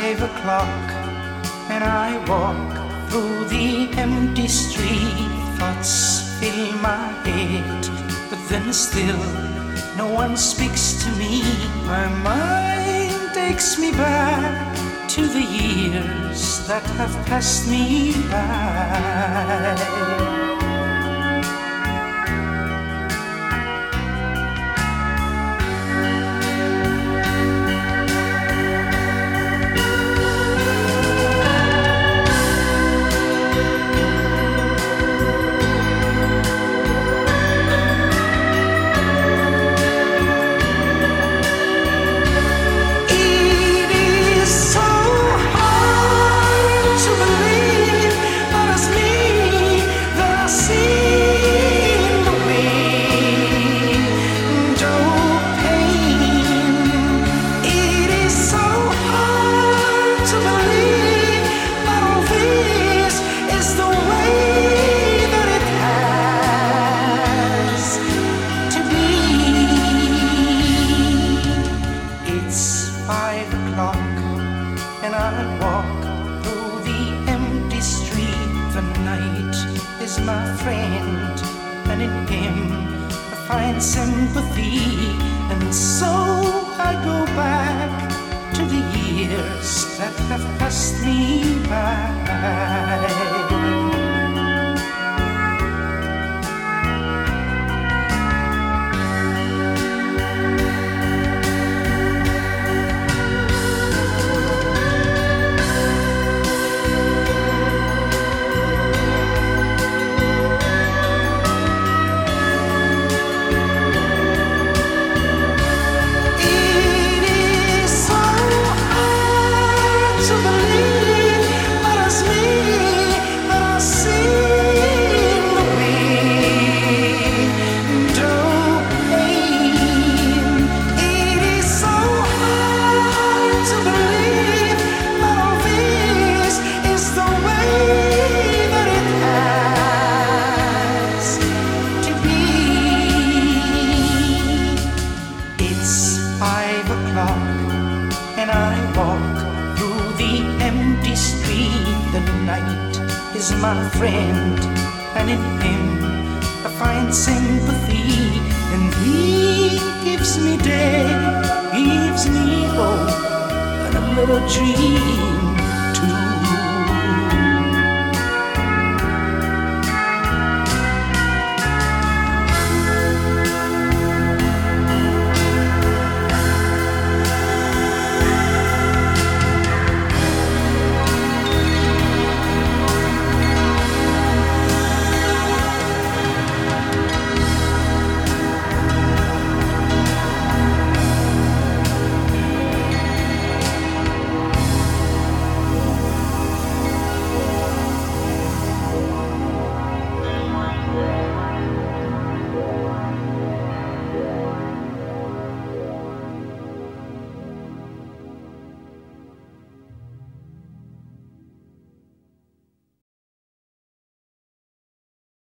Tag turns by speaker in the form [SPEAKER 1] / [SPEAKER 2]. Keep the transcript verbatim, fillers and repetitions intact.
[SPEAKER 1] five o'clock and I walk through the empty street. Thoughts fill my head, but then still no one speaks to me. My mind takes me back to the years that have passed me by. Five o'clock and I walk through the empty street. The night is my friend, and in him I find sympathy. And so I go back to the years that have passed me by. Five o'clock and I walk through the empty street. The night is my friend, and in him I find sympathy. And he gives me day, gives me hope, and a little dream.